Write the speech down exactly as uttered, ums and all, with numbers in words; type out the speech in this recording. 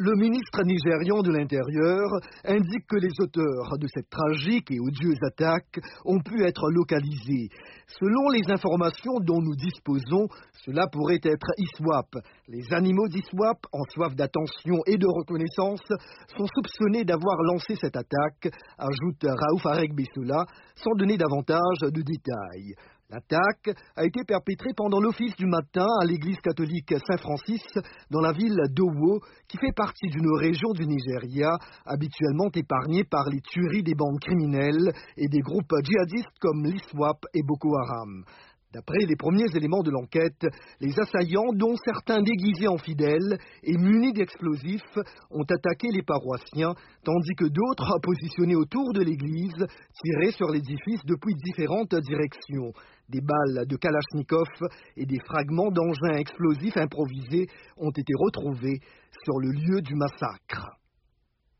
Le ministre nigérian de l'Intérieur indique que les auteurs de cette tragique et odieuse attaque ont pu être localisés. Selon les informations dont nous disposons, cela pourrait être ISWAP. Les animaux d'ISWAP, en soif d'attention et de reconnaissance, sont soupçonnés d'avoir lancé cette attaque, ajoute Raouf Aregbesola, sans donner davantage de détails. L'attaque a été perpétrée pendant l'office du matin à l'église catholique Saint-Francis dans la ville d'Owo, qui fait partie d'une région du Nigeria habituellement épargnée par les tueries des bandes criminelles et des groupes djihadistes comme l'ISWAP et Boko Haram. D'après les premiers éléments de l'enquête, les assaillants, dont certains déguisés en fidèles et munis d'explosifs, ont attaqué les paroissiens, tandis que d'autres, positionnés autour de l'église, tiraient sur l'édifice depuis différentes directions. Des balles de Kalachnikov et des fragments d'engins explosifs improvisés ont été retrouvés sur le lieu du massacre.